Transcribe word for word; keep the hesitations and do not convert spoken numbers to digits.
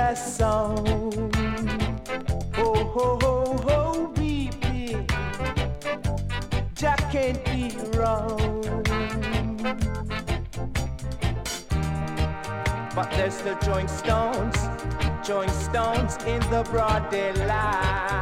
last song. Oh, ho, ho, ho, baby, Jack can't be wrong. But there's the joint stones, joint stones in the broad daylight.